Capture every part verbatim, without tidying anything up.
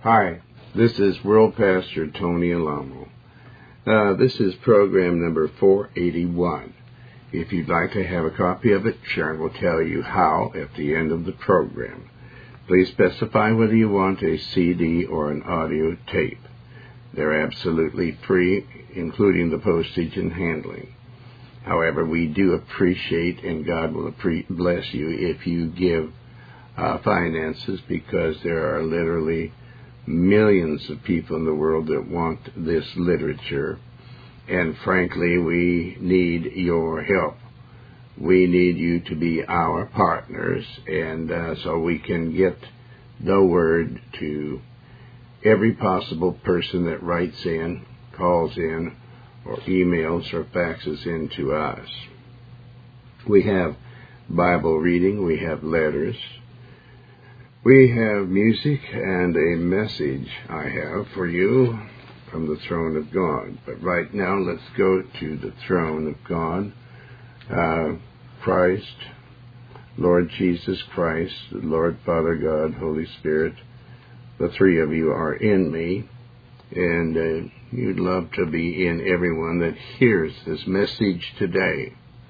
Hi, this is World Pastor Tony Alamo. Uh, this is program number four eighty-one. If you'd like to have a copy of it, Sharon will tell you how at the end of the program. Please specify whether you want a C D or an audio tape. They're absolutely free, including the postage and handling. However, we do appreciate, and God will appre- bless you if you give uh, finances, because there are literally millions of people in the world that want this literature, and frankly, we need your help. We need you to be our partners, and uh, so we can get the word to every possible person that writes in, calls in, or emails or faxes in to us. We have Bible reading, we have letters, we have music, and a message I have for you from the throne of God. But right now, let's go to the throne of God. Uh, Christ, Lord Jesus Christ, Lord Father God, Holy Spirit, the three of you are in me, and uh, you'd love to be in everyone that hears this message today.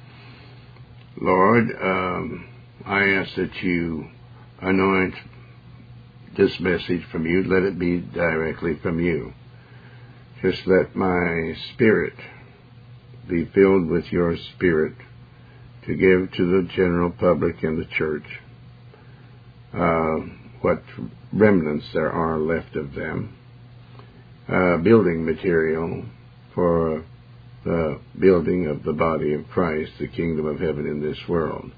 Lord, um, I ask that you anoint this message from you. Let it be directly from you. Just let my spirit be filled with your spirit to give to the general public and the church uh, what remnants there are left of them. Uh, building material for the building of the body of Christ, the kingdom of heaven in this world.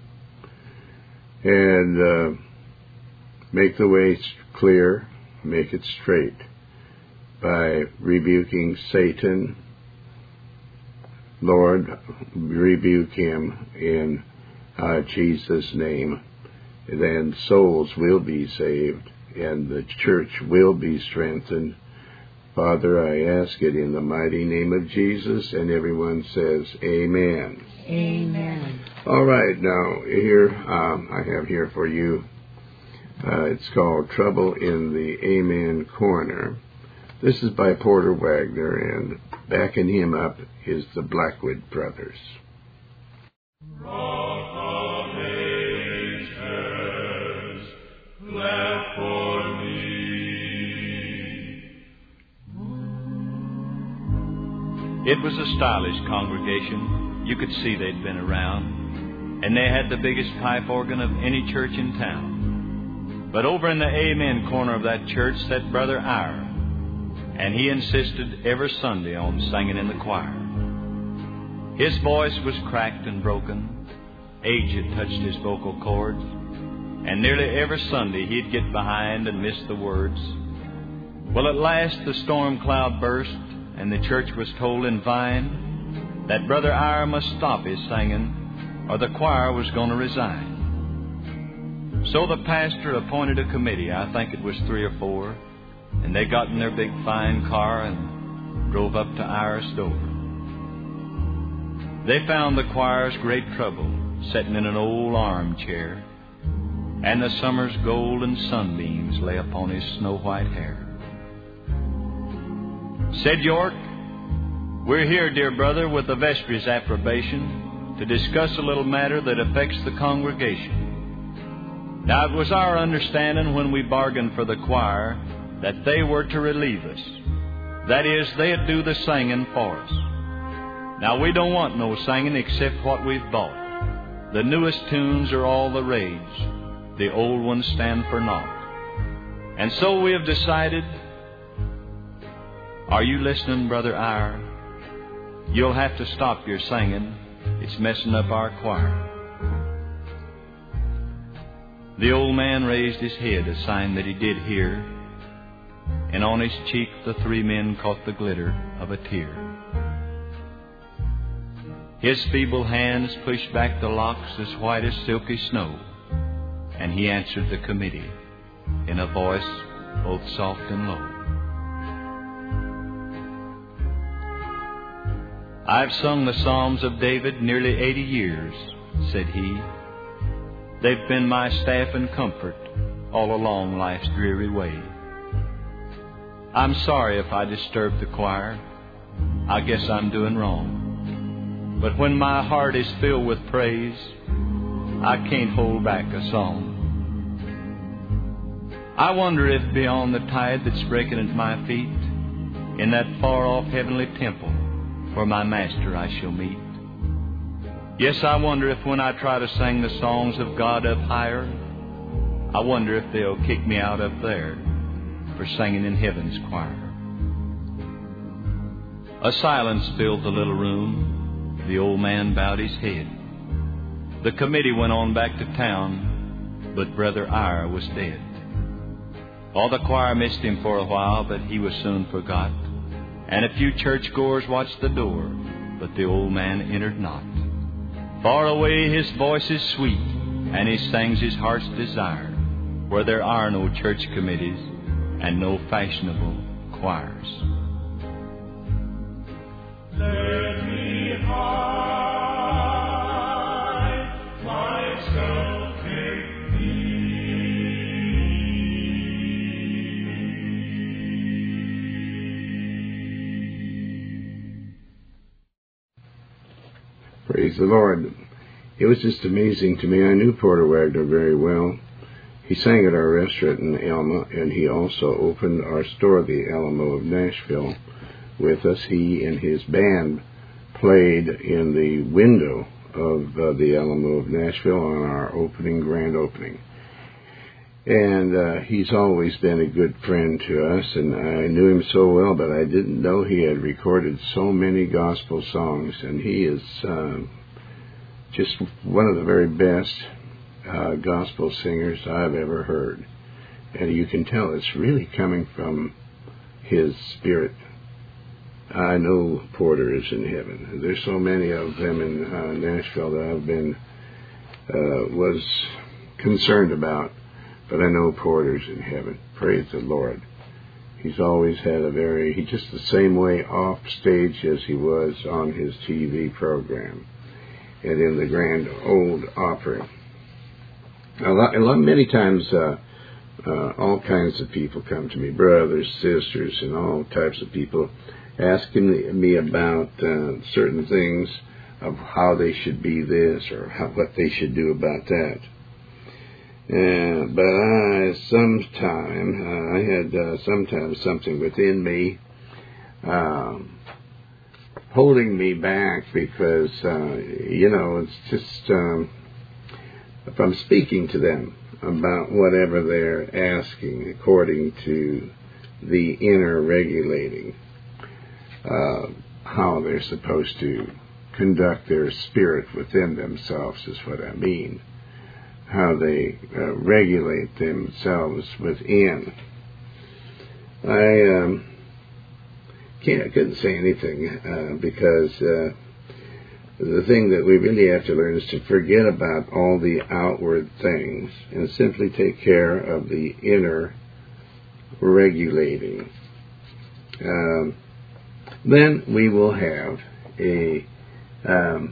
And uh, make the way clear, make it straight by rebuking Satan. Lord, rebuke him in uh, Jesus' name. Then souls will be saved and the church will be strengthened. Father, I ask it in the mighty name of Jesus, and everyone says, Amen. Amen. All right, now, here, um, I have here for you, uh, it's called Trouble in the Amen Corner. This is by Porter Wagoner, and backing him up is the Blackwood Brothers. It was a stylish congregation. You could see they'd been around, and they had the biggest pipe organ of any church in town. But over in the Amen corner of that church sat Brother Ira, and he insisted every Sunday on singing in the choir. His voice was cracked and broken. Age had touched his vocal cords, and nearly every Sunday he'd get behind and miss the words. Well, at last the storm cloud burst, and the church was told in Vine that Brother Ira must stop his singing, or the choir was going to resign. So the pastor appointed a committee, I think it was three or four, and they got in their big fine car and drove up to Ira's door. They found the choir's great trouble, sitting in an old armchair, and the summer's golden sunbeams lay upon his snow-white hair. Said York, "We're here, dear brother, with the vestry's approbation to discuss a little matter that affects the congregation. Now, it was our understanding when we bargained for the choir that they were to relieve us. That is, they'd do the singing for us. Now, we don't want no singing except what we've bought. The newest tunes are all the rage. The old ones stand for naught. And so we have decided..." Are you listening, Brother Ira? You'll have to stop your singing. It's messing up our choir. The old man raised his head, a sign that he did hear, and on his cheek the three men caught the glitter of a tear. His feeble hands pushed back the locks as white as silky snow, and he answered the committee in a voice both soft and low. "I've sung the Psalms of David nearly eighty years," said he. "They've been my staff and comfort all along life's dreary way. I'm sorry if I disturbed the choir. I guess I'm doing wrong. But when my heart is filled with praise, I can't hold back a song. I wonder if beyond the tide that's breaking at my feet, in that far-off heavenly temple where my Master I shall meet. Yes, I wonder if when I try to sing the songs of God up higher, I wonder if they'll kick me out up there for singing in heaven's choir. A silence filled the little room. The old man bowed his head. The committee went on back to town, but Brother Eyre was dead. All the choir missed him for a while, but he was soon forgot. And a few churchgoers watched the door, but the old man entered not. Far away his voice is sweet, and he sings his heart's desire, where there are no church committees and no fashionable choirs. Let me hide myself in Praise the Lord. It was just amazing to me. I knew Porter Wagner very well. He sang at our restaurant in Alma, and he also opened our store, the Alamo of Nashville, with us. He and his band played in the window of uh, the Alamo of Nashville on our opening, grand opening. And uh, he's always been a good friend to us, and I knew him so well, but I didn't know he had recorded so many gospel songs, and he is uh, just one of the very best uh, gospel singers I've ever heard. And you can tell it's really coming from his spirit. I know Porter is in heaven. There's so many of them in uh, Nashville that I've been, uh, was concerned about. But I know Porter's in heaven. Praise the Lord. He's always had a very, he's just the same way off stage as he was on his T V program and in the Grand Ole Opry. A lot, a lot many times, uh, uh, all kinds of people come to me, brothers, sisters, and all types of people, asking me about uh, certain things of how they should be this or how, what they should do about that. Uh, but I, sometime, uh, I had uh, sometimes something within me um, holding me back because, uh, you know, it's just, um, if I'm speaking to them about whatever they're asking according to the inner regulating, uh, how they're supposed to conduct their spirit within themselves is what I mean. How they uh, regulate themselves within. I um, can't, I couldn't say anything uh, because uh, the thing that we really have to learn is to forget about all the outward things and simply take care of the inner regulating. Um, then we will have a um,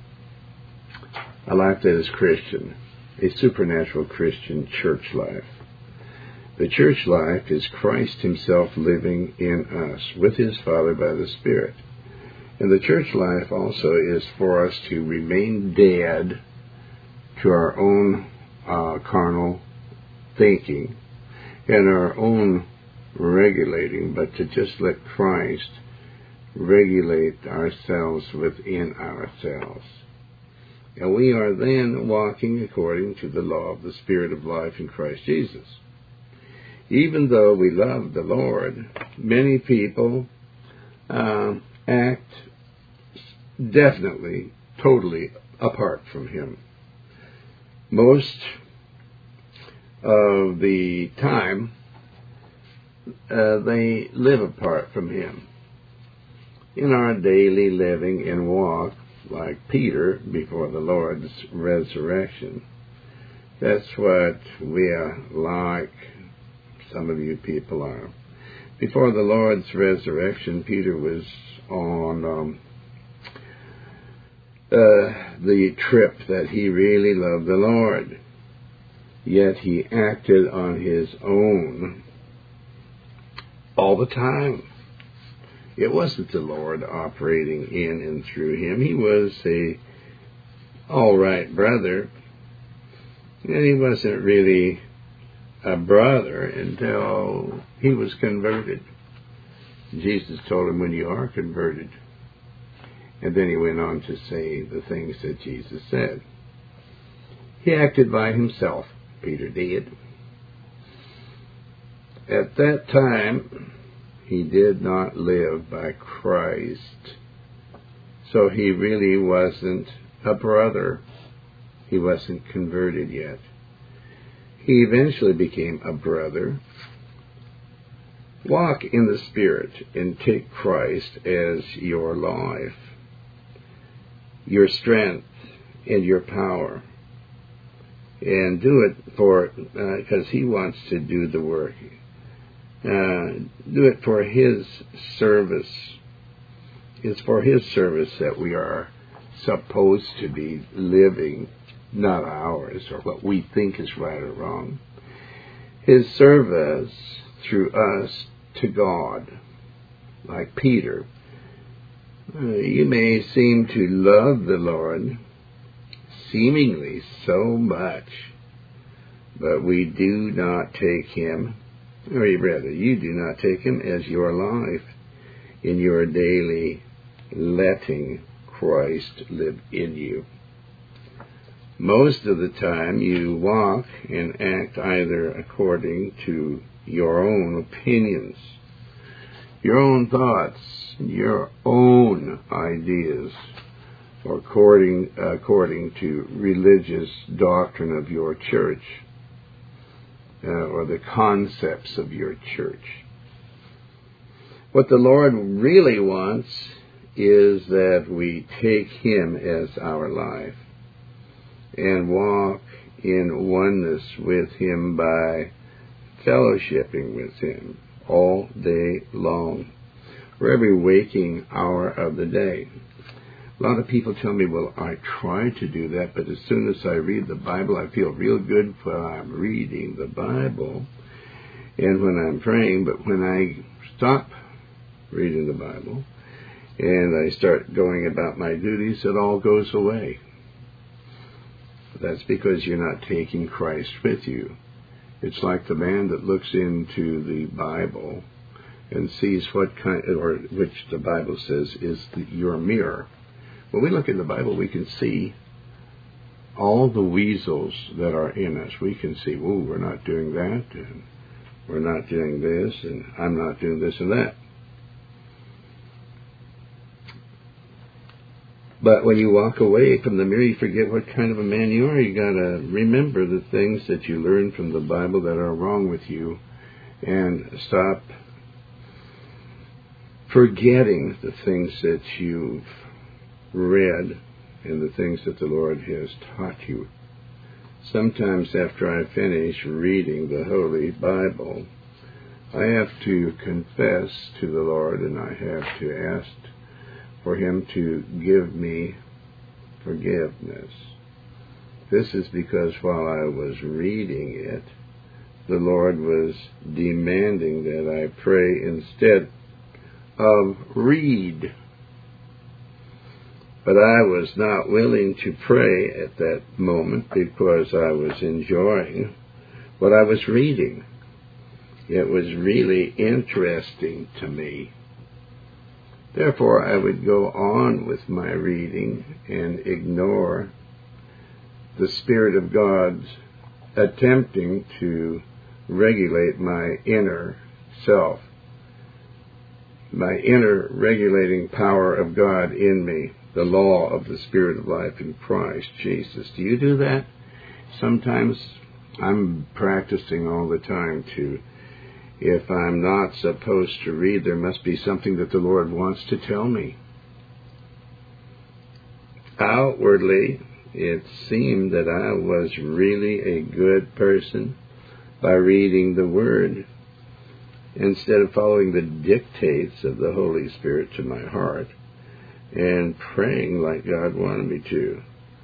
a life that is Christian. A supernatural Christian church life. The church life is Christ himself living in us with his Father by the Spirit. And the church life also is for us to remain dead to our own uh, carnal thinking and our own regulating, but to just let Christ regulate ourselves within ourselves. And we are then walking according to the law of the Spirit of life in Christ Jesus. Even though we love the Lord, many people uh, act definitely, totally apart from him. Most of the time, uh, they live apart from him. In our daily living and walk, like Peter before the Lord's resurrection. That's what we are like, some of you people are. Before the Lord's resurrection, Peter was on um, uh, the trip that he really loved the Lord. Yet he acted on his own all the time. It wasn't the Lord operating in and through him. He was a all right brother, and he wasn't really a brother until he was converted. Jesus told him, when you are converted. And then he went on to say the things that Jesus said. He acted by himself, Peter did. At that time, he did not live by Christ. So he really wasn't a brother. He wasn't converted yet. He eventually became a brother. Walk in the Spirit and take Christ as your life, your strength, and your power. And do it for, because uh, he wants to do the work. Uh, do it for his service. It's for his service that we are supposed to be living, not ours, or what we think is right or wrong. His service through us to God, like Peter. Uh, you may seem to love the Lord, seemingly so much, but we do not take him, or rather, you do not take him as your life in your daily letting Christ live in you. Most of the time you walk and act either according to your own opinions, your own thoughts, your own ideas, or according, according to religious doctrine of your church, uh, or the concepts of your church. What the Lord really wants is that we take him as our life and walk in oneness with him by fellowshipping with him all day long, for every waking hour of the day. A lot of people tell me, well, I try to do that, but as soon as I read the Bible, I feel real good while I'm reading the Bible and when I'm praying, but when I stop reading the Bible and I start going about my duties, it all goes away. That's because you're not taking Christ with you. It's like the man that looks into the Bible and sees what kind, or which the Bible says is the, your mirror. When we look in the Bible, we can see all the weasels that are in us. We can see, oh, we're not doing that, and we're not doing this, and I'm not doing this and that. But when you walk away from the mirror, you forget what kind of a man you are. You got to remember the things that you learned from the Bible that are wrong with you, and stop forgetting the things that you've read and the things that the Lord has taught you. Sometimes after I finish reading the Holy Bible, I have to confess to the Lord, and I have to ask for him to give me forgiveness. This is because while I was reading it, the Lord was demanding that I pray instead of read. But I was not willing to pray at that moment because I was enjoying what I was reading. It was really interesting to me. Therefore, I would go on with my reading and ignore the Spirit of God attempting to regulate my inner self, my inner regulating power of God in me, the law of the Spirit of life in Christ Jesus. Do you do that? Sometimes I'm practicing all the time to, if I'm not supposed to read, there must be something that the Lord wants to tell me. Outwardly, it seemed that I was really a good person by reading the Word instead of following the dictates of the Holy Spirit to my heart and praying like God wanted me to.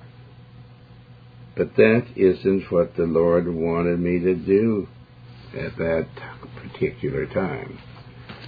But that isn't what the Lord wanted me to do at that particular time.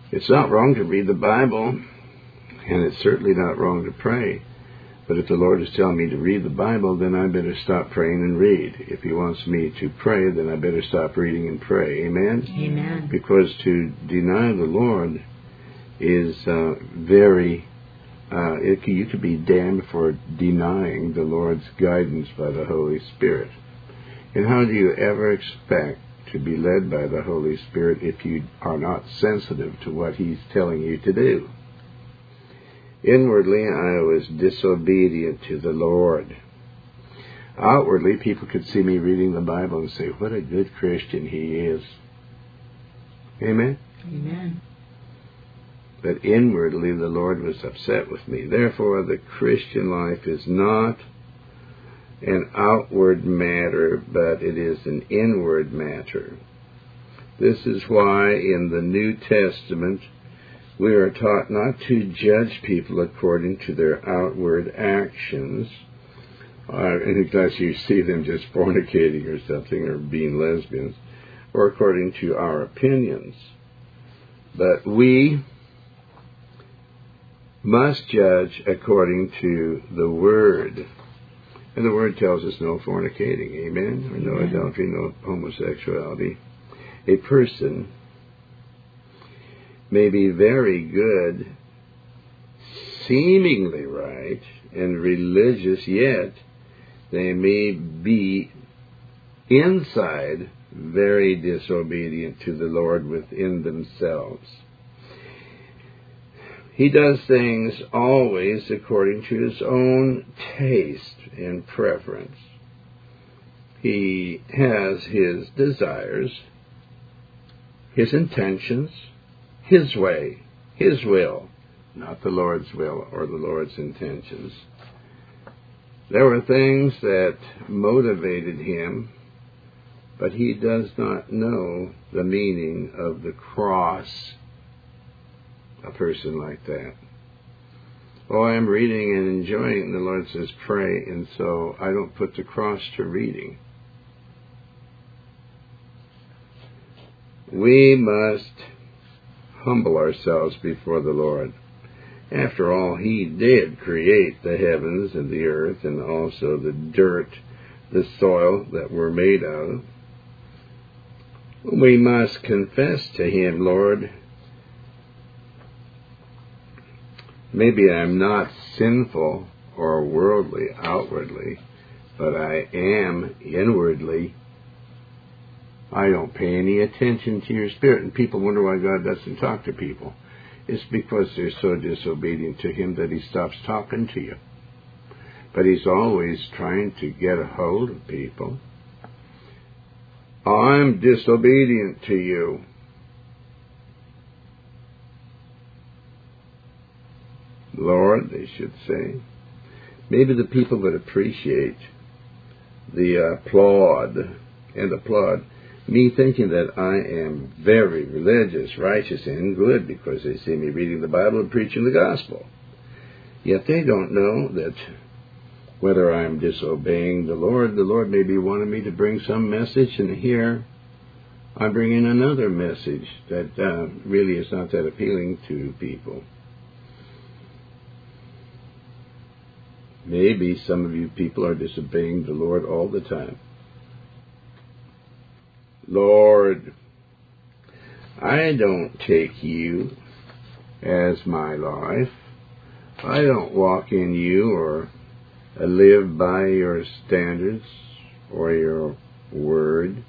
It's not wrong to read the Bible, and it's certainly not wrong to pray. But if the Lord is telling me to read the Bible, then I better stop praying and read. If He wants me to pray, then I better stop reading and pray. Amen? Amen. Because to deny the Lord is uh, very, uh, it, you could be damned for denying the Lord's guidance by the Holy Spirit. And how do you ever expect to be led by the Holy Spirit if you are not sensitive to what He's telling you to do? Inwardly, I was disobedient to the Lord. Outwardly, people could see me reading the Bible and say, what a good Christian he is. Amen? Amen. But inwardly, the Lord was upset with me. Therefore, the Christian life is not an outward matter, but it is an inward matter. This is why in the New Testament, we are taught not to judge people according to their outward actions, uh, unless you see them just fornicating or something, or being lesbians, or according to our opinions. But we must judge according to the Word. And the Word tells us no fornicating, amen? Or no adultery, no homosexuality. A person may be very good, seemingly right, and religious, yet they may be inside very disobedient to the Lord within themselves. He does things always according to his own taste and preference. He has his desires, his intentions, His way, His will, not the Lord's will or the Lord's intentions. There were things that motivated him, but he does not know the meaning of the cross, a person like that. Oh, I'm reading and enjoying, the Lord says pray, and so I don't put the cross to reading. We must humble ourselves before the Lord. After all, He did create the heavens and the earth and also the dirt, the soil that we're made of. We must confess to Him, Lord, maybe I'm not sinful or worldly outwardly, but I am inwardly. I don't pay any attention to your Spirit. And people wonder why God doesn't talk to people. It's because they're so disobedient to Him that He stops talking to you. But He's always trying to get a hold of people. I'm disobedient to you. Lord, they should say. Maybe the people would appreciate the applaud and applaud me thinking that I am very religious, righteous, and good because they see me reading the Bible and preaching the gospel. Yet they don't know that whether I'm disobeying the Lord, the Lord may be wanting me to bring some message, and here I'm bringing another message that uh, really is not that appealing to people. Maybe some of you people are disobeying the Lord all the time. Lord, I don't take you as my life. I don't walk in you or live by your standards or your word.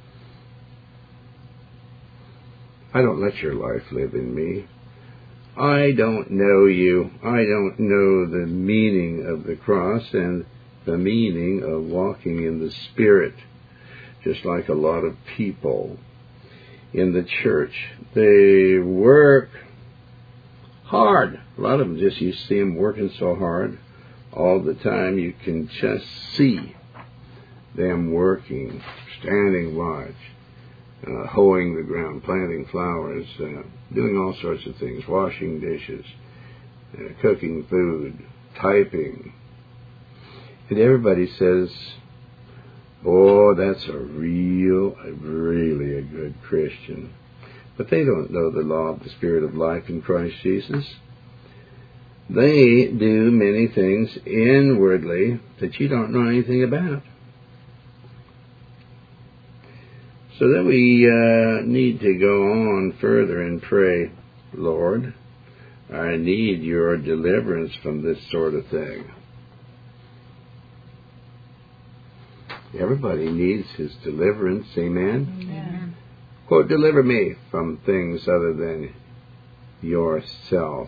I don't let your life live in me. I don't know you. I don't know the meaning of the cross and the meaning of walking in the Spirit. Just like a lot of people in the church. They work hard. A lot of them just, you see them working so hard all the time. You can just see them working, standing watch, uh, hoeing the ground, planting flowers, uh, doing all sorts of things, washing dishes, uh, cooking food, typing. And everybody says, oh, that's a real, really a good Christian. but they don't know the law of the Spirit of life in Christ Jesus. They do many things inwardly that you don't know anything about. So that we uh, need to go on further and pray, Lord, I need your deliverance from this sort of thing. Everybody needs his deliverance, amen? Amen. Quote, deliver me from things other than yourself.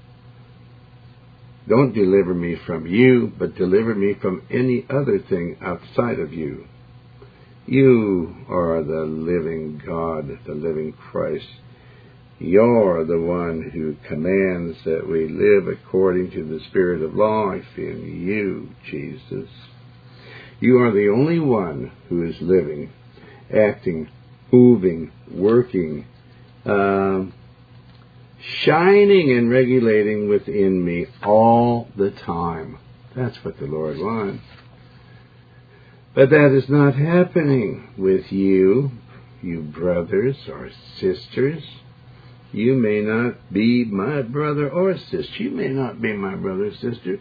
Don't deliver me from you, but deliver me from any other thing outside of you. You are the living God, the living Christ. You're the one who commands that we live according to the Spirit of life in you, Jesus. You are the only one who is living, acting, moving, working, uh, shining and regulating within me all the time. That's what the Lord wants. But that is not happening with you, you brothers or sisters. You may not be my brother or sister. You may not be my brother or sister.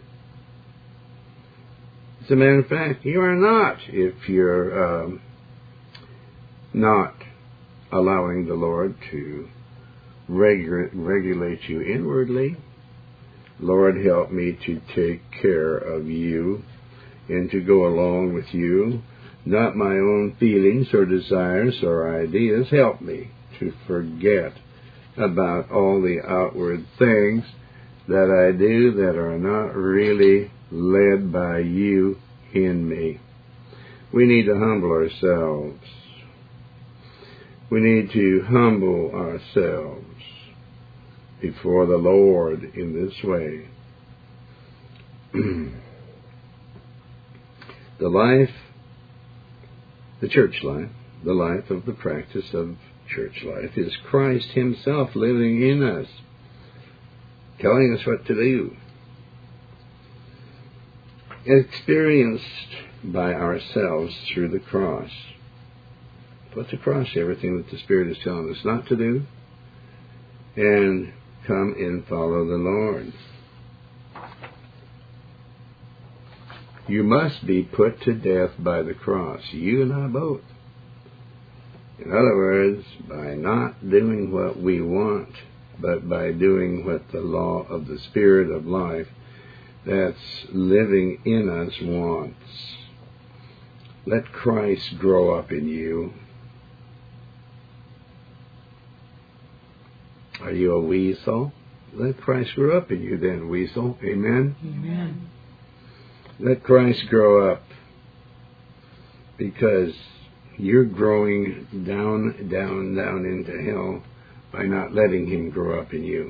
As a matter of fact, you are not if you're um, not allowing the Lord to regu- regulate you inwardly. Lord, help me to take care of you and to go along with you, not my own feelings or desires or ideas. Help me to forget about all the outward things that I do that are not really led by you in me. We need to humble ourselves. We need to humble ourselves before the Lord in this way. The life, the church life, the life of the practice of church life is Christ himself living in us, telling us what to do. Experienced by ourselves through the cross. Put to cross everything that the Spirit is telling us not to do, and come and follow the Lord. You must be put to death by the cross, you and I both. In other words, by not doing what we want, but by doing what the law of the Spirit of life that's living in us wants. Let Christ grow up in you. Are you a weasel? Let Christ grow up in you then, weasel. Amen? Amen. Let Christ grow up, because you're growing down, down, down into hell by not letting him grow up in you.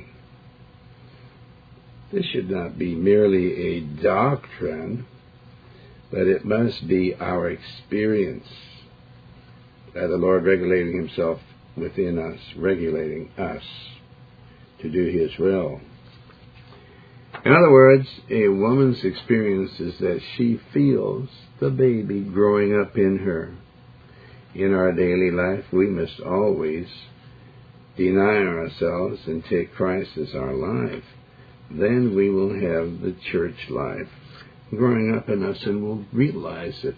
This should not be merely a doctrine, but it must be our experience by the Lord regulating himself within us, regulating us to do his will. In other words, a woman's experience is that she feels the baby growing up in her. In our daily life, we must always deny ourselves and take Christ as our life. Then we will have the church life growing up in us, and we'll realize it.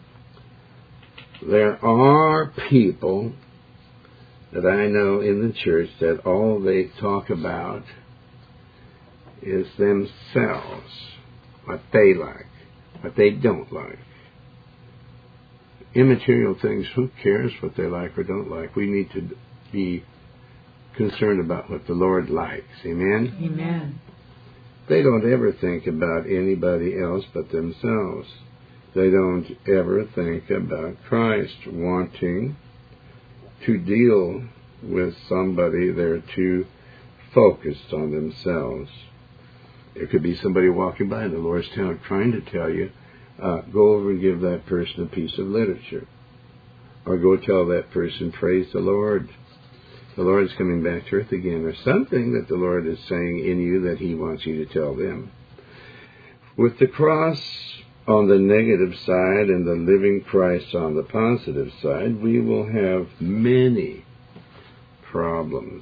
There are people that I know in the church that all they talk about is themselves, what they like, what they don't like. Immaterial things, who cares what they like or don't like? We need to be concerned about what the Lord likes. Amen? Amen. They don't ever think about anybody else but themselves. They don't ever think about Christ wanting to deal with somebody. They're too focused on themselves. There could be somebody walking by in the Lord's town trying to tell you, uh, go over and give that person a piece of literature. Or go tell that person, praise the Lord. The Lord's coming back to earth again. Or something that the Lord is saying in you that he wants you to tell them. With the cross on the negative side and the living Christ on the positive side, we will have many problems.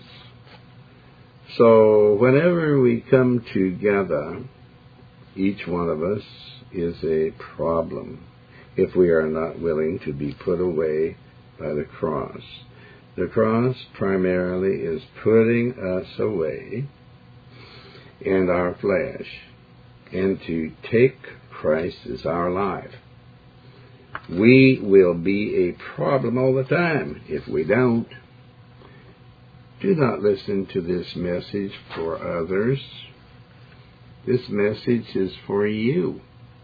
So whenever we come together, each one of us is a problem if we are not willing to be put away by the cross. The cross primarily is putting us away and our flesh, and to take Christ as our life. We will be a problem all the time if we don't. Do not listen to this message for others. This message is for you.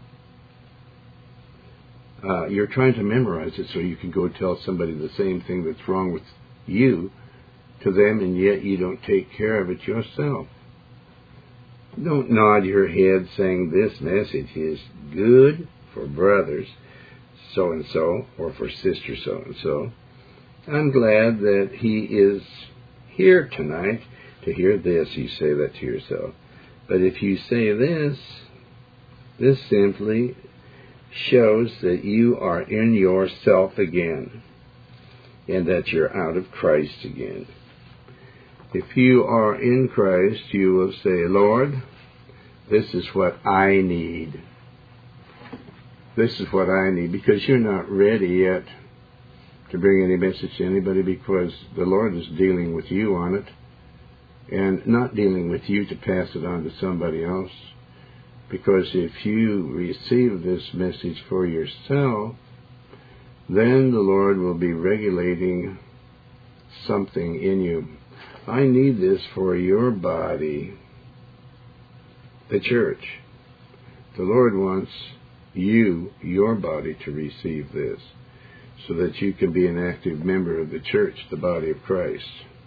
Uh, you're trying to memorize it so you can go tell somebody the same thing that's wrong with you to them, and yet you don't take care of it yourself. Don't nod your head saying this message is good for brothers so-and-so or for sister so-and-so. I'm glad that he is here tonight to hear this. You say that to yourself. But if you say this, this simply shows that you are in yourself again and that you're out of Christ again. If you are in Christ, you will say, Lord, this is what I need. This is what I need, because you're not ready yet to bring any message to anybody, because the Lord is dealing with you on it and not dealing with you to pass it on to somebody else. Because if you receive this message for yourself, then the Lord will be regulating something in you. I need this for your body, the church. The Lord wants you, your body, to receive this so that you can be an active member of the church, the body of Christ.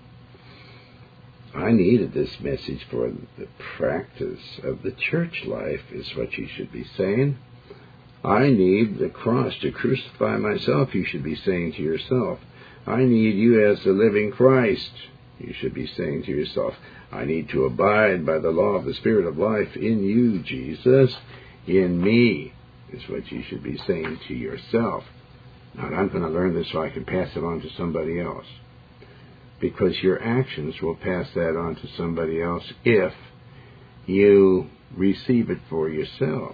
I needed this message for the practice of the church life, is what you should be saying. I need the cross to crucify myself, you should be saying to yourself. I need you as the living Christ, you should be saying to yourself. I need to abide by the law of the Spirit of life in you, Jesus, in me, is what you should be saying to yourself. Not, I'm going to learn this so I can pass it on to somebody else. Because your actions will pass that on to somebody else if you receive it for yourself.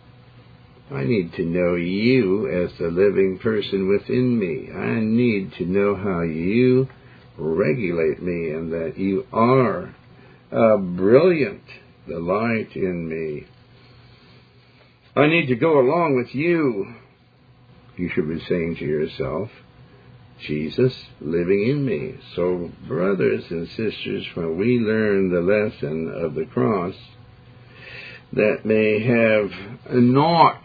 I need to know you as the living person within me. I need to know how you regulate me and that you are uh, brilliant, the light in me. I need to go along with you. You should be saying to yourself, Jesus living in me. So, brothers and sisters, when we learn the lesson of the cross, that may have not,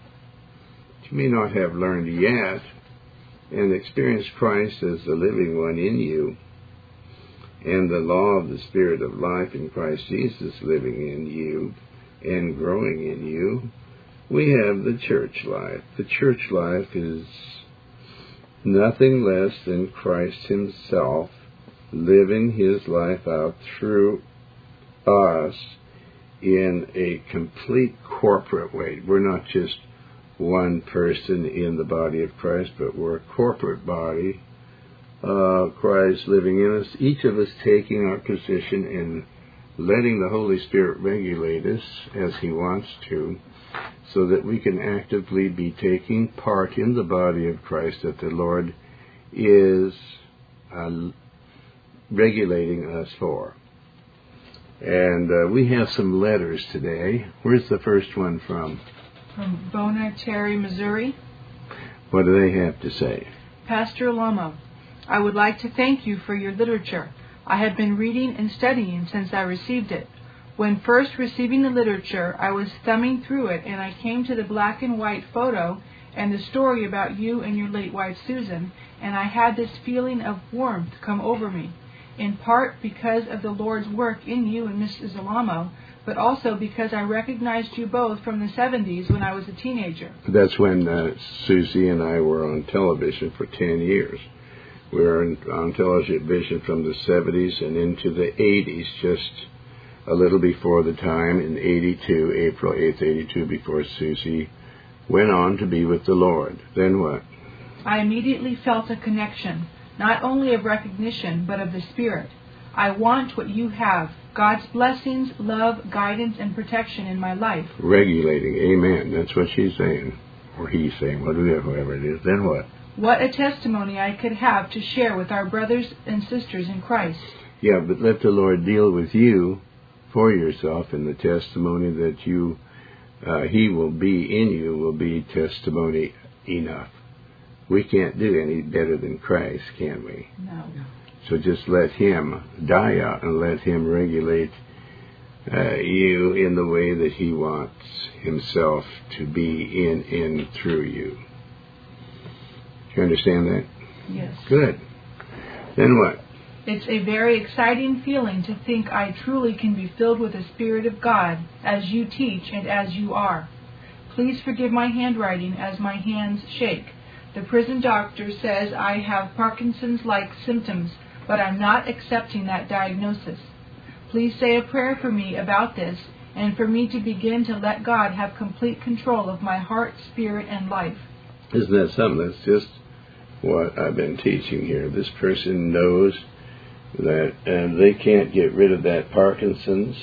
you may not have learned yet, and experience Christ as the living one in you, and the law of the Spirit of life in Christ Jesus living in you and growing in you, we have the church life. The church life is nothing less than Christ himself living his life out through us in a complete corporate way. We're not just one person in the body of Christ, but we're a corporate body. Uh, Christ living in us, each of us taking our position and letting the Holy Spirit regulate us as he wants to, so that we can actively be taking part in the body of Christ that the Lord is uh, regulating us for. And uh, we have some letters today. Where's the first one from? From Bona Terry, Missouri. What do they have to say? Pastor Alamo, I would like to thank you for your literature. I have been reading and studying since I received it. When first receiving the literature, I was thumbing through it, and I came to the black and white photo and the story about you and your late wife, Susan, and I had this feeling of warmth come over me, in part because of the Lord's work in you and Missus Alamo, but also because I recognized you both from the seventies when I was a teenager. That's when uh, Susie and I were on television for ten years. We were on, on television from the seventies and into the eighties, just a little before the time in eighty-two, April eighth, eighty-two, before Susie went on to be with the Lord. Then what? I immediately felt a connection, not only of recognition, but of the Spirit. I want what you have, God's blessings, love, guidance, and protection in my life. Regulating, amen. That's what she's saying. Or he's saying, whatever it is. Then what? What a testimony I could have to share with our brothers and sisters in Christ. Yeah, but let the Lord deal with you for yourself, and the testimony that you, uh, He will be in you will be testimony enough. We can't do any better than Christ, can we? No. So just let Him die out and let Him regulate uh, you in the way that He wants Himself to be in and through you. You understand that? Yes. Good. Then what? It's a very exciting feeling to think I truly can be filled with the Spirit of God, as you teach and as you are. Please forgive my handwriting as my hands shake. The prison doctor says I have Parkinson's-like symptoms, but I'm not accepting that diagnosis. Please say a prayer for me about this, and for me to begin to let God have complete control of my heart, spirit, and life. Isn't that something? That's just what I've been teaching here. This person knows that uh, they can't get rid of that Parkinson's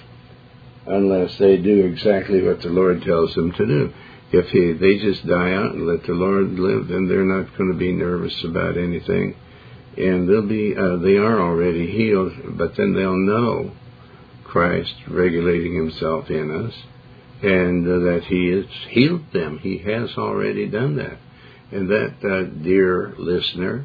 unless they do exactly what the Lord tells them to do. If he, they just die out and let the Lord live, then they're not going to be nervous about anything. And they'll be, uh, they are already healed, but then they'll know Christ regulating Himself in us, and uh, that He has healed them. He has already done that. And that, uh, dear listener,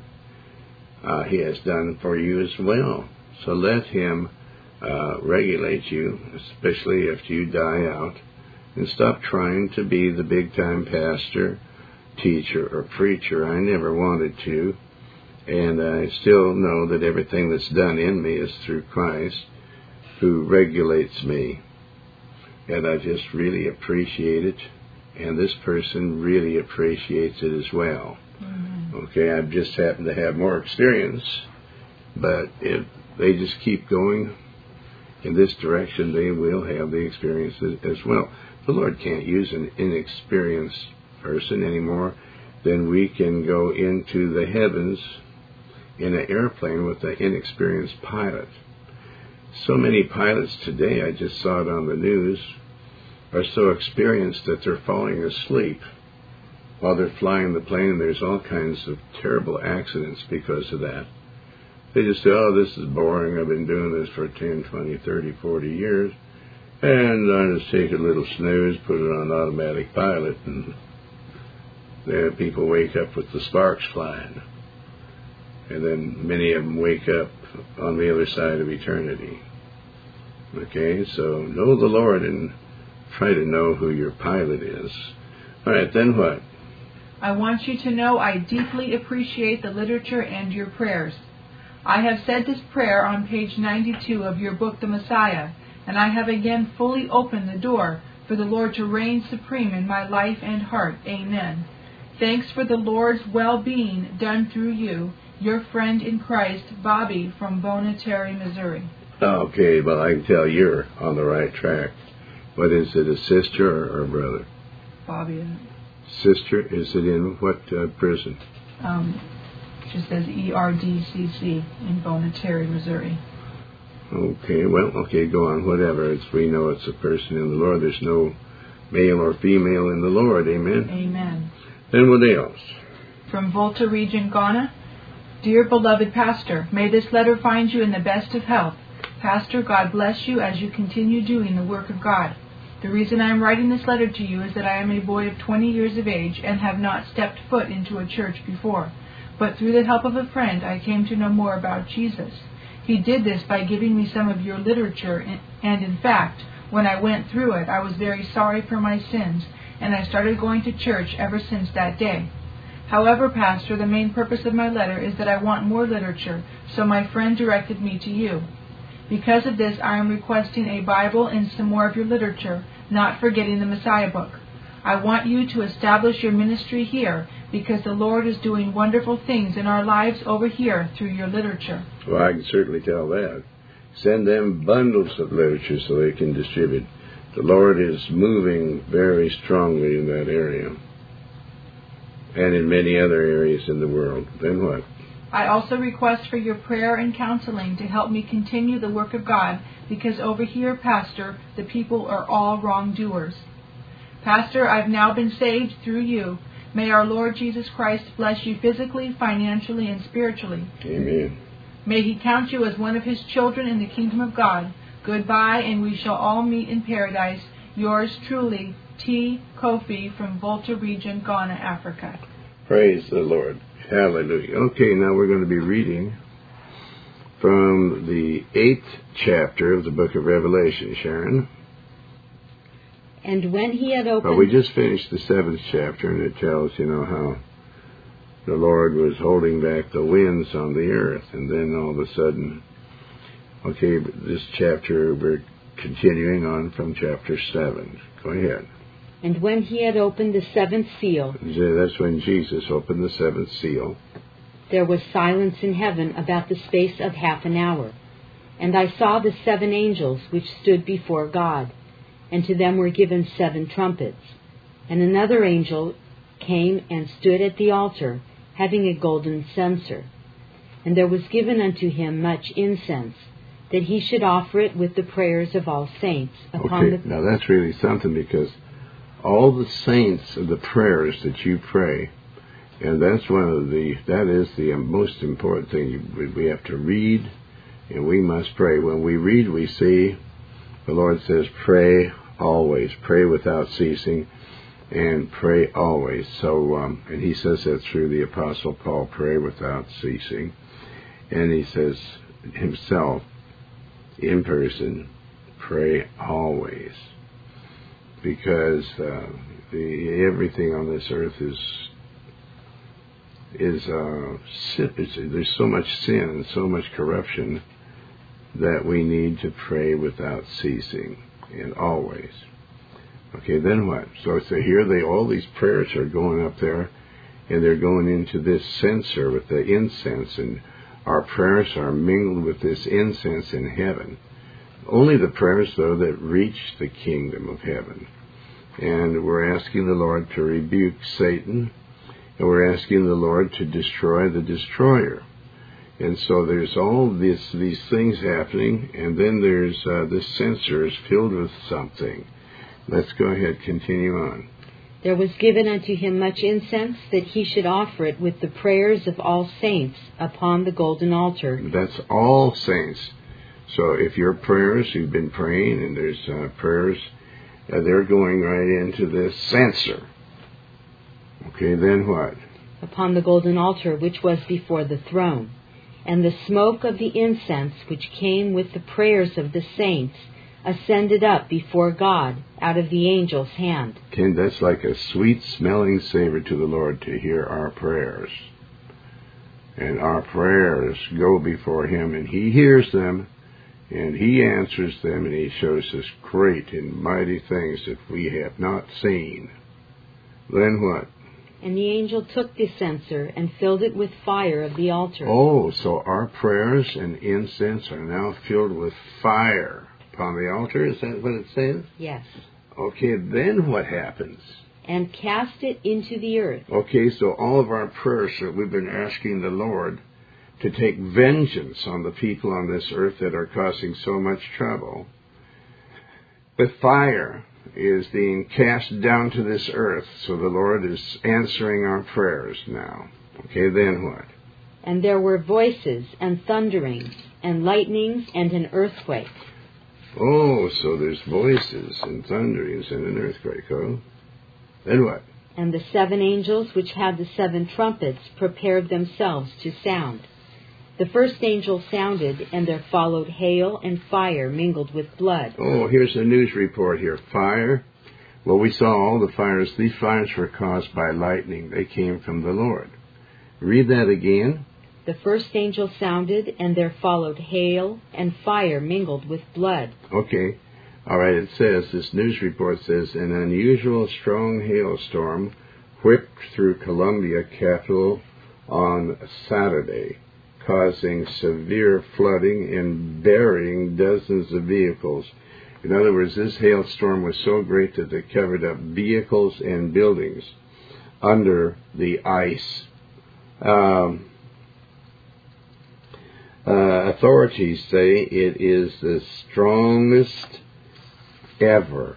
uh, He has done for you as well. So let Him uh, regulate you, especially if you die out, and stop trying to be the big-time pastor, teacher, or preacher. I never wanted to, and I still know that everything that's done in me is through Christ, who regulates me. And I just really appreciate it, and this person really appreciates it as well. Mm-hmm. Okay, I've just happened to have more experience, but if they just keep going in this direction, they will have the experience as well. The Lord can't use an inexperienced person any more than we can go into the heavens in an airplane with an inexperienced pilot. So many pilots today, I just saw it on the news, are so experienced that they're falling asleep while they're flying the plane, and there's all kinds of terrible accidents because of that. They just say, oh, this is boring. I've been doing this for ten, twenty, thirty, forty years. And I just take a little snooze, put it on automatic pilot, and then people wake up with the sparks flying. And then many of them wake up on the other side of eternity. Okay, so know the Lord and try to know who your pilot is. All right, then what? I want you to know I deeply appreciate the literature and your prayers. I have said this prayer on page ninety-two of your book, The Messiah, and I have again fully opened the door for the Lord to reign supreme in my life and heart. Amen. Thanks for the Lord's well-being done through you, your friend in Christ, Bobby from Bona Terre, Missouri. Okay, well, I can tell you're on the right track. What is it, a sister or a brother? Bobby. Sister, is it in what uh, prison? Um, it just says E R D C C in Bona Terre, Missouri. Okay, well, okay, go on, whatever. It's, we know it's a person in the Lord. There's no male or female in the Lord, amen? Amen. Then what else? From Volta Region, Ghana. Dear beloved Pastor, may this letter find you in the best of health. Pastor, God bless you as you continue doing the work of God. The reason I am writing this letter to you is that I am a boy of twenty years of age and have not stepped foot into a church before. But through the help of a friend, I came to know more about Jesus. He did this by giving me some of your literature, and in fact, when I went through it, I was very sorry for my sins, and I started going to church ever since that day. However, Pastor, the main purpose of my letter is that I want more literature, so my friend directed me to you. Because of this, I am requesting a Bible and some more of your literature, not forgetting the Messiah book. I want you to establish your ministry here, because the Lord is doing wonderful things in our lives over here through your literature. Well, I can certainly tell that. Send them bundles of literature so they can distribute. The Lord is moving very strongly in that area and in many other areas in the world. Then what? I also request for your prayer and counseling to help me continue the work of God, because over here, Pastor, the people are all wrongdoers. Pastor, I've now been saved through you. May our Lord Jesus Christ bless you physically, financially, and spiritually. Amen. May he count you as one of his children in the kingdom of God. Goodbye, and we shall all meet in paradise. Yours truly, T. Kofi from Volta Region, Ghana, Africa. Praise the Lord. Hallelujah. Okay, now we're going to be reading from the eighth chapter of the book of Revelation, Sharon. And when he had opened... Well, we just finished the seventh chapter, and it tells, you know, how the Lord was holding back the winds on the earth, and then all of a sudden, okay, this chapter, we're continuing on from chapter seven. Go ahead. And when he had opened the seventh seal... That's when Jesus opened the seventh seal. There was silence in heaven about the space of half an hour. And I saw the seven angels which stood before God, and to them were given seven trumpets. And another angel came and stood at the altar, having a golden censer. And there was given unto him much incense, that he should offer it with the prayers of all saints. Upon okay, the... now that's really something, because all the saints of the prayers that you pray, and that's one of the, that is the most important thing. We have to read, and we must pray. When we read, we see the Lord says, pray always, pray without ceasing, and pray always. So, um, and he says that through the Apostle Paul, pray without ceasing. And he says himself, in person, pray always. Because uh, the, everything on this earth is is uh, there's so much sin and so much corruption that we need to pray without ceasing and always. Okay, then what? So so here they all these prayers are going up there, and they're going into this censer with the incense, and our prayers are mingled with this incense in heaven. Only the prayers, though, that reach the kingdom of heaven. And we're asking the Lord to rebuke Satan, and we're asking the Lord to destroy the destroyer. And so there's all this, these things happening, and then there's uh, this censer is filled with something. Let's go ahead, continue on. There was given unto him much incense, that he should offer it with the prayers of all saints upon the golden altar. That's all saints. So if your prayers, you've been praying, and there's uh, prayers, uh, they're going right into this censer. Okay, then what? Upon the golden altar which was before the throne. And the smoke of the incense which came with the prayers of the saints ascended up before God out of the angel's hand. Okay, that's like a sweet-smelling savor to the Lord to hear our prayers. And our prayers go before him, and he hears them, and he answers them, and he shows us great and mighty things that we have not seen. Then what? And the angel took the censer and filled it with fire of the altar. Oh, so our prayers and incense are now filled with fire upon the altar? Is that what it says? Yes. Okay, then what happens? And cast it into the earth. Okay, so all of our prayers that we've been asking the Lord to take vengeance on the people on this earth that are causing so much trouble, the fire is being cast down to this earth. So the Lord is answering our prayers now. Okay, then what? And there were voices and thunderings and lightnings and an earthquake. Oh, so there's voices and thunderings and an earthquake, oh? Then what? And the seven angels which had the seven trumpets prepared themselves to sound. The first angel sounded, and there followed hail and fire mingled with blood. Oh, here's a news report here. Fire. Well, we saw all the fires. These fires were caused by lightning. They came from the Lord. Read that again. The first angel sounded, and there followed hail and fire mingled with blood. Okay. All right, it says, this news report says, an unusual strong hailstorm whipped through Columbia capital on Saturday, causing severe flooding and burying dozens of vehicles. In other words, this hailstorm was so great that it covered up vehicles and buildings under the ice. Um, Uh, authorities say it is the strongest ever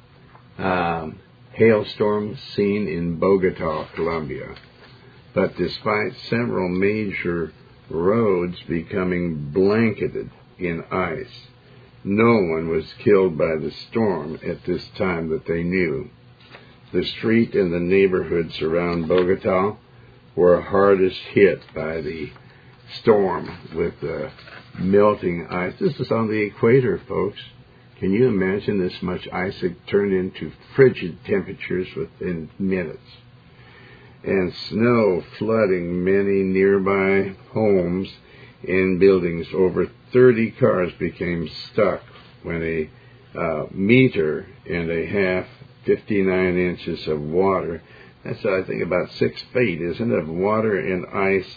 um, hailstorm seen in Bogota, Colombia. But despite several major roads becoming blanketed in ice, no one was killed by the storm at this time that they knew. The street and the neighborhoods around Bogota were hardest hit by the storm with the melting ice. This is on the equator, folks. Can you imagine this much ice had turned into frigid temperatures within minutes? And snow flooding many nearby homes and buildings. Over thirty cars became stuck when a uh, meter and a half, fifty-nine inches of water, that's I think about six feet, isn't it, of water and ice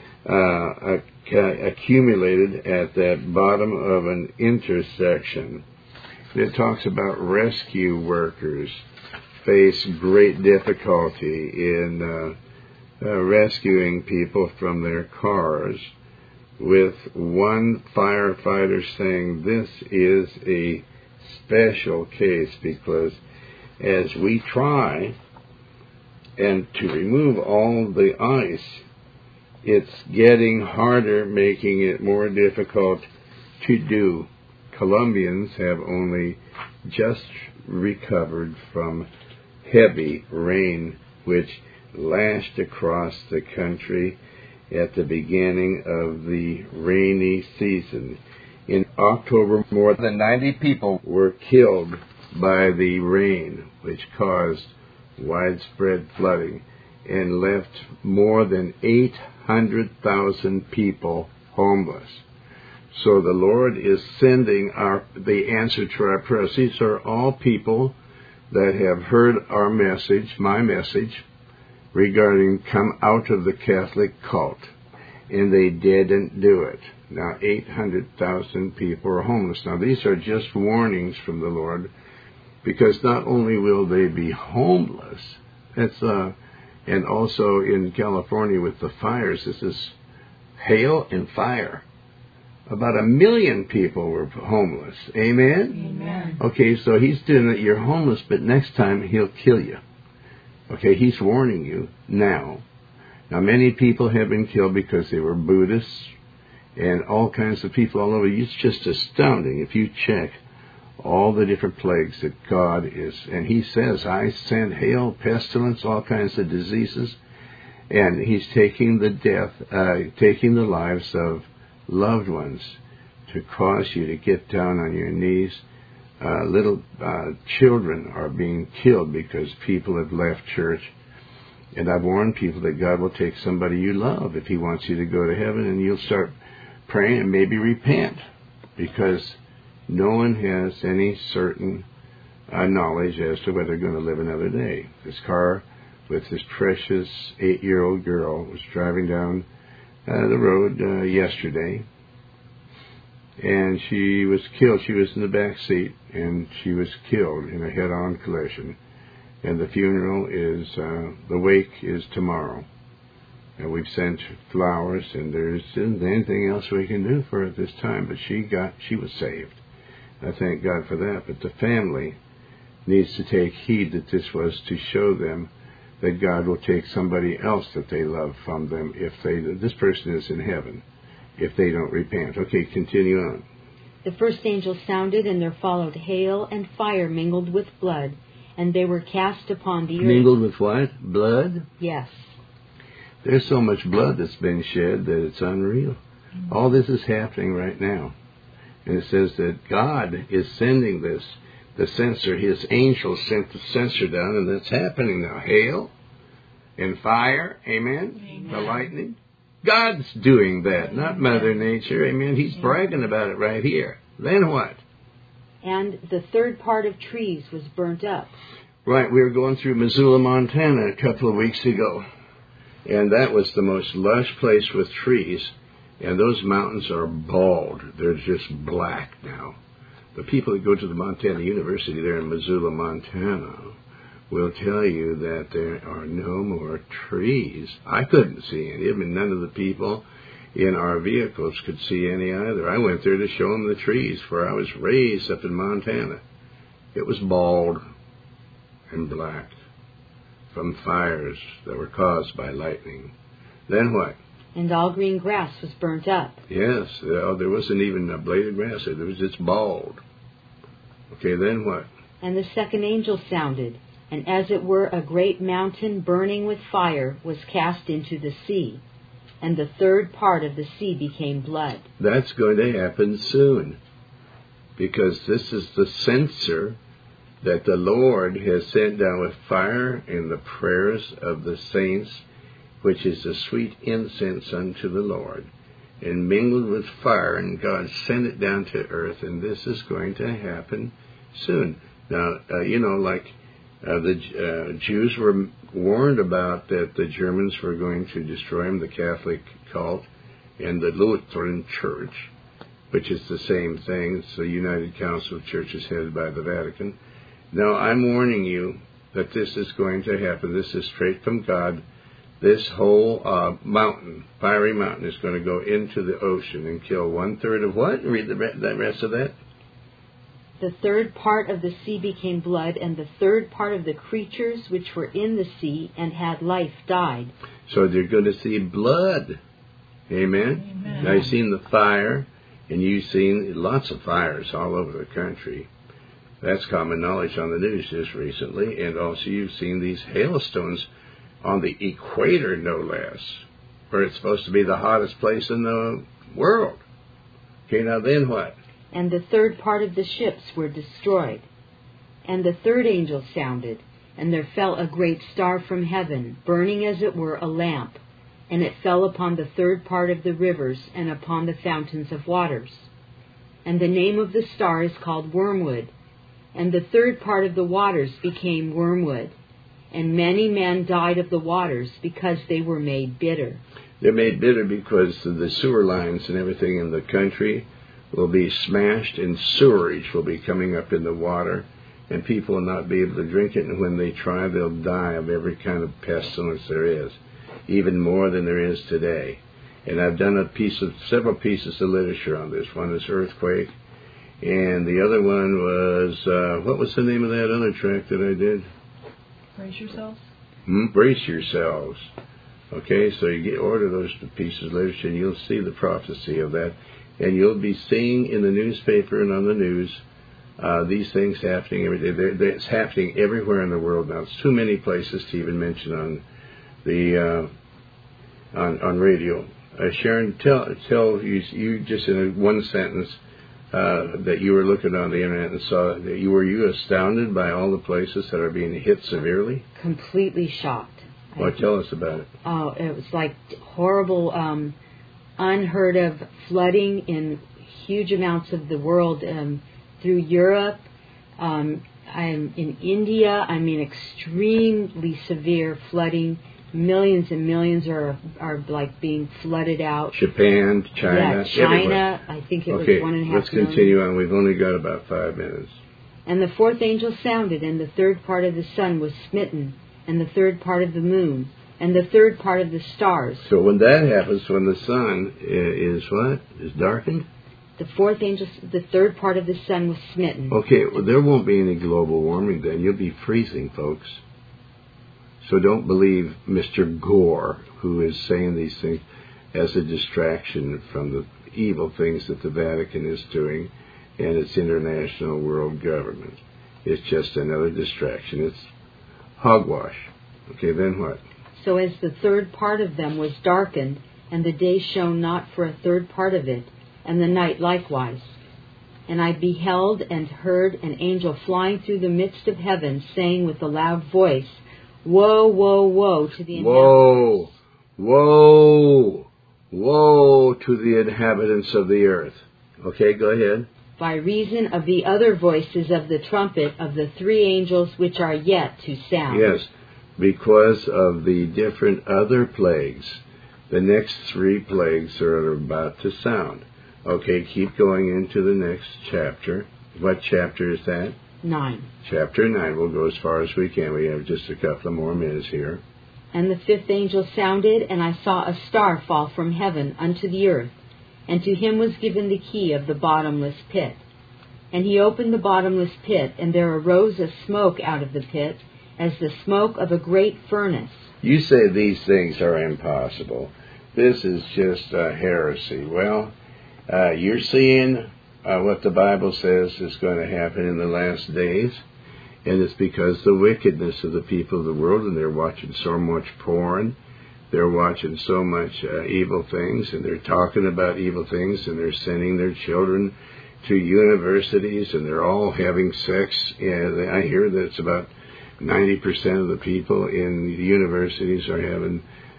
uh, ac- accumulated at that bottom of an intersection. It talks about rescue workers face great difficulty in uh, uh, rescuing people from their cars, with one firefighter saying this is a special case because as we try and to remove all the ice, it's getting harder, making it more difficult to do. Colombians have only just recovered from heavy rain which lashed across the country at the beginning of the rainy season. In October, more than ninety people were killed by the rain, which caused widespread flooding and left more than eight hundred thousand people homeless. So the Lord is sending our the answer to our prayers. These are all people that have heard our message, my message, regarding come out of the Catholic cult, and they didn't do it. Now eight hundred thousand people are homeless. Now these are just warnings from the Lord, because not only will they be homeless, that's uh, and also in California with the fires, this is hail and fire. About a million people were homeless. Amen? Amen. Okay, so he's doing it. You're homeless, but next time he'll kill you. Okay, he's warning you now. Now, many people have been killed because they were Buddhists and all kinds of people all over. It's just astounding if you check all the different plagues that God is. And he says, I send hail, pestilence, all kinds of diseases. And he's taking the death, uh, taking the lives of loved ones to cause you to get down on your knees. Uh, little uh, children are being killed because people have left church. And I've warned people that God will take somebody you love if he wants you to go to heaven, and you'll start praying and maybe repent, because no one has any certain uh, knowledge as to whether they're going to live another day. This car with this precious eight-year-old girl was driving down uh, the road uh, yesterday, and she was killed. She was in the back seat, and she was killed in a head-on collision. And the funeral is, uh, the wake is tomorrow. And we've sent flowers, and there isn't anything else we can do for her at this time. But she got, she was saved. I thank God for that. But the family needs to take heed that this was to show them that God will take somebody else that they love from them if they, this person is in heaven, if they don't repent. Okay, continue on. The first angel sounded, and there followed hail and fire mingled with blood, and they were cast upon the earth. Mingled with what? Blood? Yes. There's so much blood that's been shed that it's unreal. Mm-hmm. All this is happening right now. And it says that God is sending this, the censer, his angel sent the censer down, and that's happening now. Hail and fire, amen? Amen. The lightning. God's doing that, amen. Not Mother Nature, amen? He's amen. Bragging about it right here. Then what? And the third part of trees was burnt up. Right, we were going through Missoula, Montana a couple of weeks ago. And that was the most lush place with trees. And those mountains are bald. They're just black now. The people that go to the Montana University there in Missoula, Montana, will tell you that there are no more trees. I couldn't see any of them, and none of the people in our vehicles could see any either. I went there to show them the trees where I was raised up in Montana. It was bald and black from fires that were caused by lightning. Then what? And all green grass was burnt up. Yes, uh, there wasn't even a blade of grass there. It was just bald. Okay, then what? And the second angel sounded, and as it were a great mountain burning with fire was cast into the sea, and the third part of the sea became blood. That's going to happen soon, because this is the censer that the Lord has sent down with fire in the prayers of the saints, which is a sweet incense unto the Lord, and mingled with fire, and God sent it down to earth, and this is going to happen soon. Now, uh, you know, like uh, the uh, Jews were warned about that the Germans were going to destroy them, the Catholic cult, and the Lutheran Church, which is the same thing. It's the United Council of Churches headed by the Vatican. Now, I'm warning you that this is going to happen. This is straight from God. This whole uh, mountain, fiery mountain, is going to go into the ocean and kill one-third of what? Read the re- the rest of that. The third part of the sea became blood, and the third part of the creatures which were in the sea and had life died. So they're going to see blood. Amen? Amen. Now, you've seen the fire, and you've seen lots of fires all over the country. That's common knowledge on the news just recently. And also you've seen these hailstones on the equator, no less, where it's supposed to be the hottest place in the world. Okay, now then what? And the third part of the ships were destroyed. And the third angel sounded, and there fell a great star from heaven, burning as it were a lamp, and it fell upon the third part of the rivers and upon the fountains of waters. And the name of the star is called Wormwood, and the third part of the waters became wormwood, and many men died of the waters because they were made bitter. They're made bitter because the sewer lines and everything in the country will be smashed, and sewerage will be coming up in the water, and people will not be able to drink it, and when they try, they'll die of every kind of pestilence there is, even more than there is today. And I've done a piece of several pieces of literature on this. One is earthquake, and the other one was, uh, what was the name of that other track that I did? Brace yourselves. Hmm? Brace yourselves. Okay, so you get order those pieces of literature, and you'll see the prophecy of that. And you'll be seeing in the newspaper and on the news uh, these things happening every day. They're, they're, it's happening everywhere in the world now. It's too many places to even mention on the uh, on on radio. Uh, Sharon, tell tell you, you just in a one sentence uh, that you were looking on the internet and saw that you were you astounded by all the places that are being hit severely? Completely shocked. Well, tell us about it. Oh, it was like horrible, um, unheard of flooding in huge amounts of the world, um, through Europe. Um, I'm in India. I mean, extremely severe flooding. Millions and millions are are like being flooded out. Japan, China, yeah, China. everywhere. I think it Okay, was one and a half let's continue on. We've only got about five minutes. And the fourth angel sounded, and the third part of the sun was smitten, and the third part of the moon, and the third part of the stars. So when that happens, when the sun is what? Is darkened? The fourth angel, the third part of the sun was smitten. Okay, well, there won't be any global warming then. You'll be freezing, folks. So don't believe Mister Gore, who is saying these things as a distraction from the evil things that the Vatican is doing and its international world government. It's just another distraction. It's hogwash. Okay, then what? So as the third part of them was darkened, and the day shone not for a third part of it, and the night likewise. And I beheld and heard an angel flying through the midst of heaven, saying with a loud voice, Woe, woe, woe to the inhabitants. Woe, woe, woe to the inhabitants of the earth. Okay, go ahead. By reason of the other voices of the trumpet of the three angels which are yet to sound. Yes, because of the different other plagues. The next three plagues are about to sound. Okay, keep going into the next chapter. What chapter is that? Nine. Chapter nine. We'll go as far as we can. We have just a couple of more minutes here. And the fifth angel sounded, and I saw a star fall from heaven unto the earth, and to him was given the key of the bottomless pit. And he opened the bottomless pit, and there arose a smoke out of the pit, as the smoke of a great furnace. You say these things are impossible. This is just uh, heresy. Well, uh, you're seeing uh, what the Bible says is going to happen in the last days, and it's because the wickedness of the people of the world, and they're watching so much porn, they're watching so much uh, evil things, and they're talking about evil things, and they're sending their children to universities, and they're all having sex. And I hear that it's about ninety percent of the people in the universities are having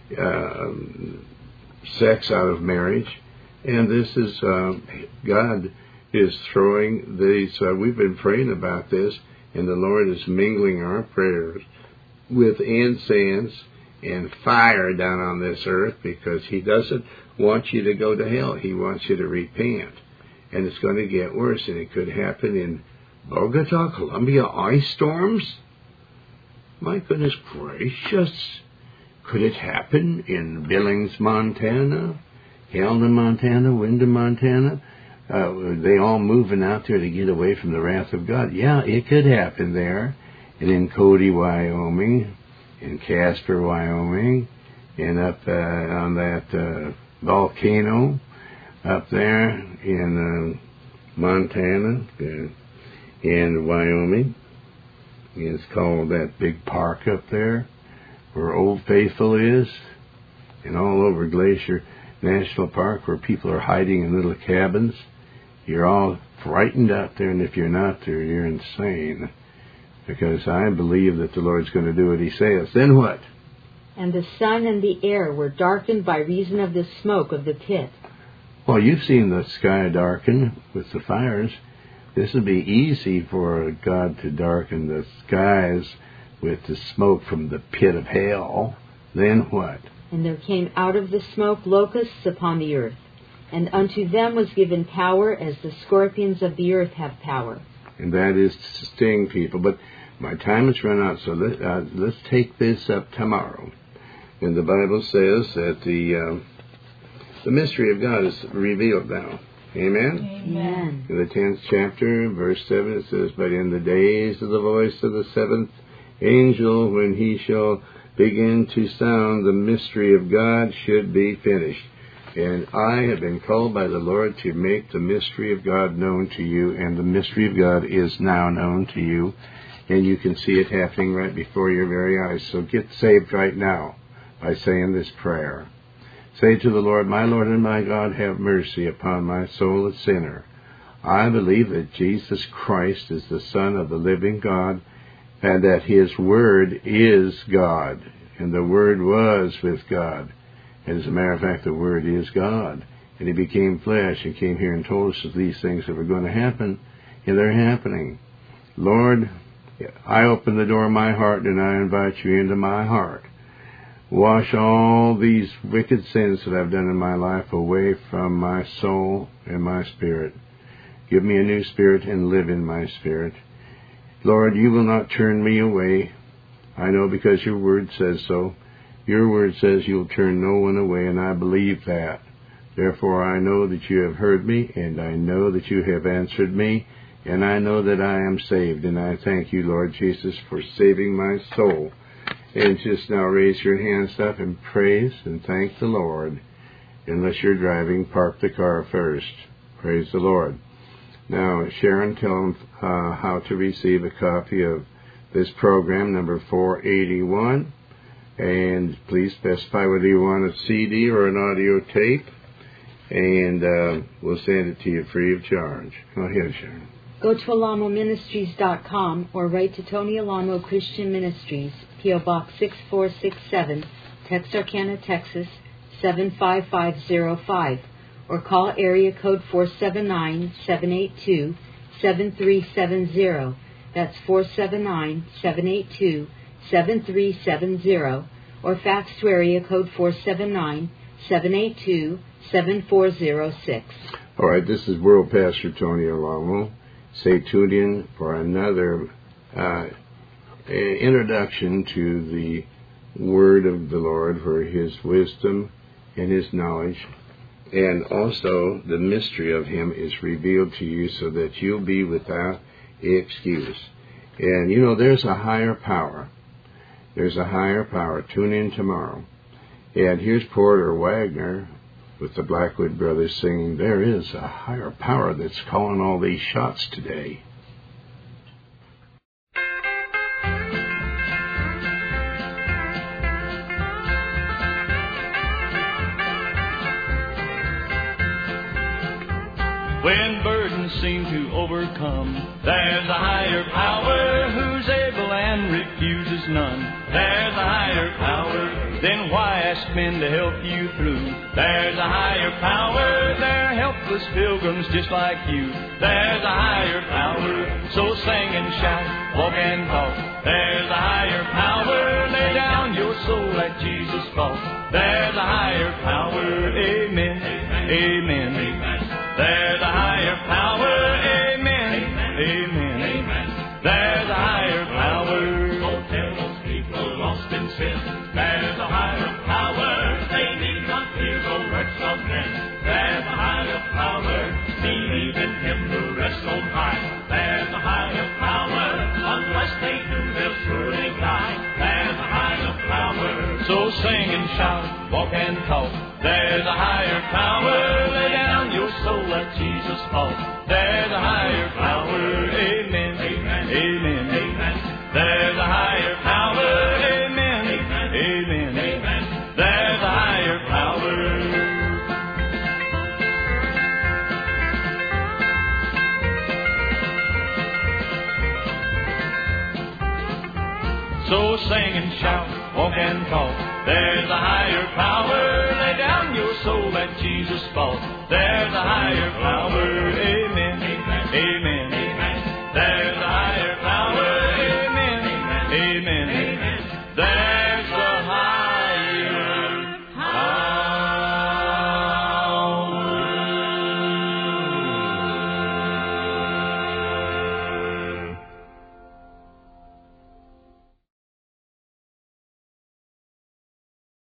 uh, sex out of marriage. And this is, uh, God is throwing these, uh, we've been praying about this, and the Lord is mingling our prayers with incense and fire down on this earth, because He doesn't want you to go to hell. He wants you to repent. And it's going to get worse, and it could happen in Bogota, Colombia, ice storms. My goodness gracious. Could it happen in Billings, Montana, Helena, Montana, Wyndham, Montana? Uh, they all moving out there to get away from the wrath of God. Yeah, it could happen there. And in Cody, Wyoming, in Casper, Wyoming, and up uh, on that uh, volcano up there in uh, Montana uh, and Wyoming. It's called that big park up there where Old Faithful is, and all over Glacier National Park where people are hiding in little cabins. You're all frightened out there, and if you're not there, you're insane. Because I believe that the Lord's going to do what He says. Then what? And the sun and the air were darkened by reason of the smoke of the pit. Well, you've seen the sky darken with the fires. This would be easy for God to darken the skies with the smoke from the pit of hell. Then what? And there came out of the smoke locusts upon the earth, and unto them was given power as the scorpions of the earth have power. And that is to sting people. But my time has run out, so let, uh, let's take this up tomorrow. And the Bible says that the uh, the mystery of God is revealed now. Amen? Amen. In the tenth chapter, verse seven, it says, But in the days of the voice of the seventh angel, when he shall begin to sound, the mystery of God should be finished. And I have been called by the Lord to make the mystery of God known to you, and the mystery of God is now known to you, and you can see it happening right before your very eyes. So get saved right now by saying this prayer. Say to the Lord, My Lord and my God, have mercy upon my soul, a sinner. I believe that Jesus Christ is the Son of the living God, and that His Word is God, and the Word was with God. And as a matter of fact, the Word is God. And He became flesh and came here and told us of these things that were going to happen, and they're happening. Lord, I open the door of my heart, and I invite you into my heart. Wash all these wicked sins that I've done in my life away from my soul and my spirit. Give me a new spirit and live in my spirit. Lord, you will not turn me away. I know because your word says so. Your word says you'll turn no one away, and I believe that. Therefore, I know that you have heard me, and I know that you have answered me, and I know that I am saved. And I thank you, Lord Jesus, for saving my soul. And just now raise your hands up and praise and thank the Lord. Unless you're driving, park the car first. Praise the Lord. Now, Sharon, tell them uh, how to receive a copy of this program, number four eighty-one. And please specify whether you want a C D or an audio tape. And uh, we'll send it to you free of charge. Go ahead, Sharon. Go to alamo ministries dot com or write to Tony Alamo Christian Ministries, P O Box six four six seven, Texarkana, Texas seven five five zero five, or call area code four seven nine, seven eight two, seven three seven zero. That's four seven nine, seven eight two, seven three seven zero, or fax to area code four seven nine, seven eight two, seven four zero six. All right, this is World Pastor Tony Alamo. Stay tuned in for another uh, introduction to the word of the Lord, where His wisdom and His knowledge and also the mystery of Him is revealed to you, so that you'll be without excuse. And you know, there's a higher power. There's a higher power. Tune in tomorrow. And here's Porter Wagner with the Blackwood Brothers singing, "There is a higher power that's calling all these shots today." When burdens seem to overcome, there's a higher power who's able and refuses none. There's a higher power, then why ask men to help you through? There's a higher power, they're helpless pilgrims just like you. There's a higher power, so sing and shout, walk and talk. There's a higher power, lay down your soul at Jesus' fault. There's a higher power, amen, amen, amen. There's a higher power, amen, amen, amen. There's a higher power. So tell those people lost in sin, there's a higher power. They need not fear the works of men. There's a higher power. Believe in Him who rests on high. There's a higher power. Unless they do, they'll surely die. There's a higher power. So sing and shout, walk and talk. There's a higher power. Lay down your soul at Jesus' fault. There's a higher power. Amen. Amen. Amen. Amen. There's a higher power. Amen. Amen. Amen. Amen. There's a higher power. So sing and shout, walk and talk. There's a higher power. Lay down your soul at Jesus' fault. There's a higher power. Amen. Amen. Amen. Amen. There's a higher power. Amen. Amen. Amen. Amen. There's